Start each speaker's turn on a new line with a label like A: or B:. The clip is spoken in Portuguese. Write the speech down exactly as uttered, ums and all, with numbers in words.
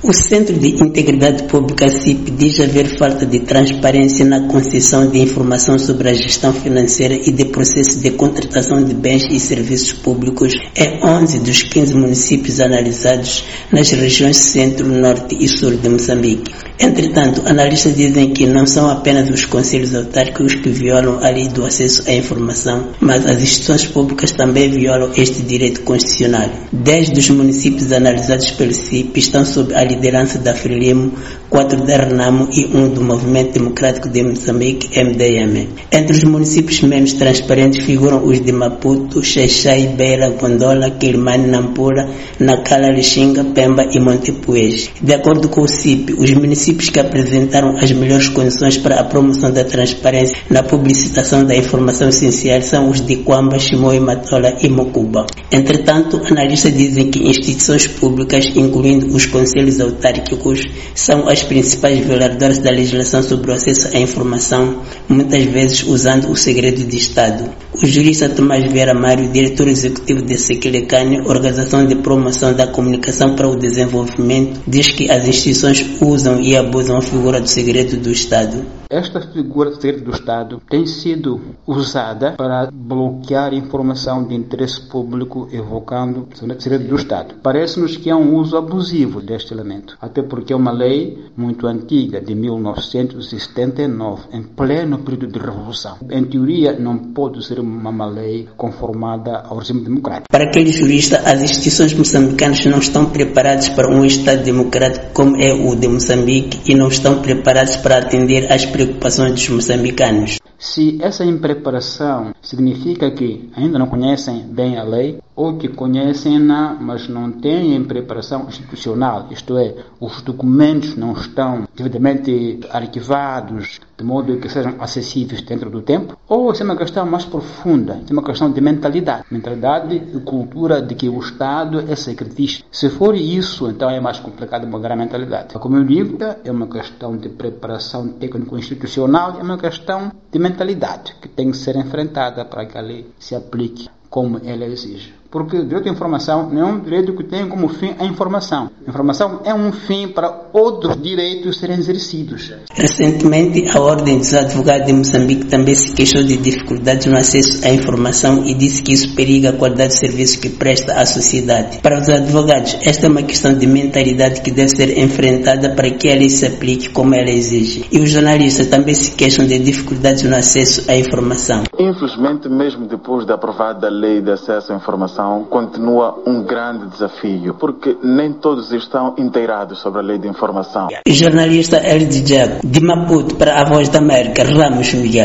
A: O Centro de Integridade Pública, C I P, diz haver falta de transparência na concessão de informação sobre a gestão financeira e de processo de contratação de bens e serviços públicos em onze dos quinze municípios analisados nas regiões Centro, Norte e Sul de Moçambique. Entretanto, analistas dizem que não são apenas os conselhos autárquicos que violam a lei do acesso à informação, mas as instituições públicas também violam este direito constitucional. Dez dos municípios analisados pelo C I P estão sob a liderança da Frelimo, quatro da Renamo e um do Movimento Democrático de Moçambique, M D M. Entre os municípios menos transparentes figuram os de Maputo, Xai-Xai, Beira, Gondola, Quilimane, Nampula, Nacala, Lixinga, Pemba e Montepuez. De acordo com o C I P, os municípios que apresentaram as melhores condições para a promoção da transparência na publicitação da informação essencial são os de Quamba, Chimoio, Matola e Mocuba. Entretanto, analistas dizem que instituições públicas, incluindo os conselhos autárquicos, são as principais violadoras da legislação sobre o acesso à informação, muitas vezes usando o segredo de Estado. O jurista Tomás Vieira Mário, diretor executivo da Sequilecane, Organização de Promoção da Comunicação para o Desenvolvimento, diz que as instituições usam e abusam a figura do segredo do Estado.
B: Esta figura do segredo do Estado tem sido usada para bloquear informação de interesse público, evocando o segredo do Estado. Parece-nos que é um uso abusivo deste elemento, até porque é uma lei muito antiga, de mil novecentos e setenta e nove, em pleno período de revolução. Em teoria, não pode ser uma lei conformada ao regime democrático.
A: Para aquele jurista, as instituições moçambicanas não estão preparadas para um Estado democrático como é o de Moçambique e não estão preparadas para atender às preocupações dos moçambicanos.
B: Se essa impreparação significa que ainda não conhecem bem a lei, ou que conhecem-na, mas não têm preparação institucional, isto é, os documentos não estão devidamente arquivados, de modo que sejam acessíveis dentro do tempo, ou se é uma questão mais profunda, se é uma questão de mentalidade, mentalidade e cultura de que o Estado é secretista. Se for isso, então é mais complicado mudar a mentalidade. Como eu digo, é uma questão de preparação técnico-institucional, é uma questão de mentalidade que tem que ser enfrentada para que a lei se aplique como ela exige. Porque o direito à informação não é um direito que tem como fim a informação. A informação é um fim para outros direitos serem exercidos.
A: Recentemente, a Ordem dos Advogados de Moçambique também se queixou de dificuldades no acesso à informação e disse que isso periga a qualidade do serviço que presta à sociedade. Para os advogados, esta é uma questão de mentalidade que deve ser enfrentada para que a lei se aplique como ela exige. E os jornalistas também se queixam de dificuldades no acesso à informação.
C: Infelizmente, mesmo depois de aprovada a lei de acesso à informação, continua um grande desafio, porque nem todos estão inteirados sobre a lei de informação.
A: O jornalista Hélio de Jaco, de Maputo para a Voz da América, Ramos Miguel.